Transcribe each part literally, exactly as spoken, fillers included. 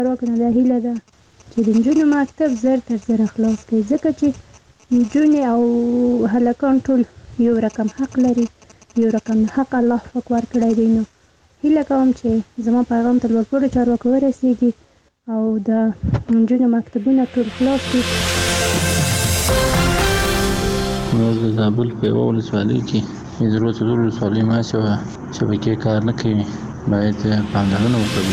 چارواکو نه دا هیله ده چې د نجونو مکتب زر تر زره خلاص کړي، ځکه چې نجونې او هلکان ټول یو رقم حق لري، یو رقم حق الله پاک ورکړی دی. نو هیله کوم چې زما پیغام تر لوړپوړو چارواکو ورسیږي او د نجونو مکتبونه ټول خلاص کړي. موږ د زابل په یوه ولسوالۍ کې زرو څلور ولسوالۍ ماسې وه، شبکې کار نه کوي، باید پاملرنه ورته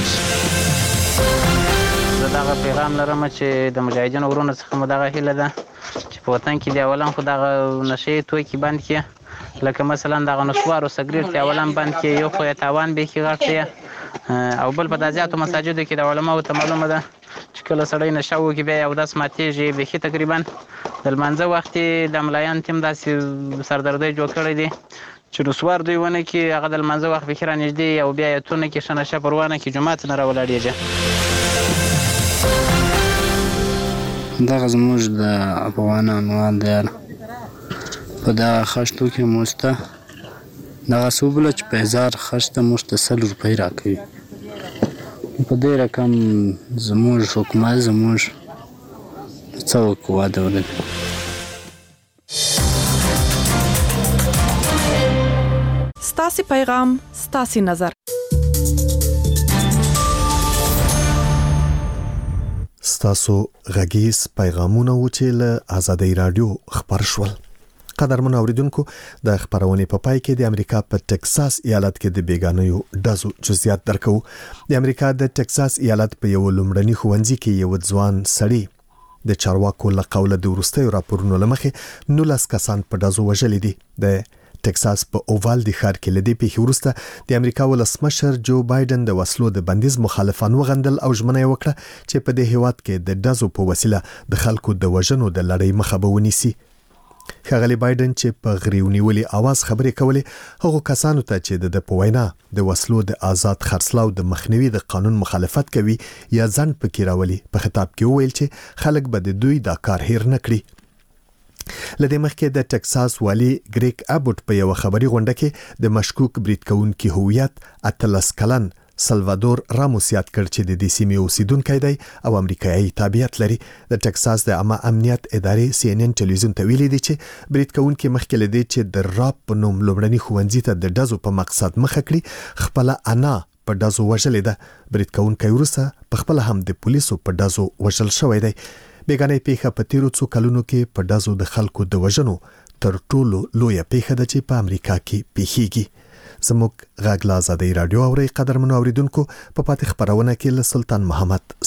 وشي. زه دغه پیغام لرم چې د مجاهدینو ورونو څخه مو دغه هیله ده چې په وطن کې د اولا خو دغه نشې توکي بند کړي، لکه مثلا دغه نسوار او سګرېټ د اولا بند کړي، یو خو یې تاوان بیخي غټ دی، او بل په دا زیاتو مساجدو کې د علماو ته معلومه ده چې کله سړی نشه وکړي بیا یې اودس ماتېږي بیخي تقریبا. د لمانځه وخت یې د ملایانو ټیم داسې سردردی جوړ کړی دی چې نسوار دوی ونه کړي، هغه د لمانځه وخت بیخي رانږدې او بیا یې تونه کې ښه نشه پر ونه کړي، جومات نه راولاړېږي. دغه زموږ د افغانانو حال دی په دغه خښتو کې موږ ته دغه څه وبوله چې په هزار خښت ته موږ ته سل روپۍ راکوي. په دې رقم زموږ حکومت زموږ څه وکړو واده ولري. ستاسې پیغام ستاسې نظر. ستاسو غږیز پیغامونه و چې له آزادۍ رادیو خبر شول. قدرمن اوریدونکو، د خبرونې په پای کې د امریکا په ټکساس ایالت کې د بیگانیو ډزو جزئیات درکو. د امریکا د ټکساس ایالت په یو لومړني ښوونځي کې یو ځوان سړی د چارواکو له قوله د وروستیو راپورونو له مخې نولس کسان په ډزو وژلي دي. د ټکساس په اووال د ښار کې لدې پیښې وروسته د امریکا ولسمشر جو بایدن د وسلو د بندیز مخالفان وغندل او ژمنه یې وکړه چې په دې هیواد کې د ډزو په وسیله د خلکو د وژنو د لړۍ مخه به ونیسي. ښاغلی بایدن چې په غریونیولي आवाज خبرې کولې، هغو کسانو ته چې د په وینا د وسلو د آزاد خرڅلاو د مخنیوي د قانون مخالفت کوي یا ځنډ پکې راولي، په خطاب کې وویل چې خلک به د دوی دا کار هیر نه کړي. لدې مخکې د ټکساس والی ګریک ابوټ په یو خبري غونډه کې د مشکوک برید کوونکي هویت اتلس کلن سلوادور راموس یاد کړ چې د دې سیمې اوسیدونکی دی او امریکایي تابعیت لري. د ټکساس د عامه امنیت ادارې سی ان ان ټلویزیون ته ویلي دي چې برید کوونکي مخکې لدی چې د راب په نوم لومړني ښوونځي ته د ډزو په مقصد مخه کړي، خپل انا په ډزو وژلې ده. برید کوونکی وروسته په خپل هم د پولیسو په ډزو وژل شوی دی. بیگانې پیښه په تیرو څو کلونو کې په ډزو د خلکو د وژنو تر ټولو لویه پیښه ده چې په امریکا کې پیښیږي. زموږ غږ له آزادۍ رادیو اورئ. قدرمنو اوریدونکو، په پاتې خبرونه کې له سلطان محمد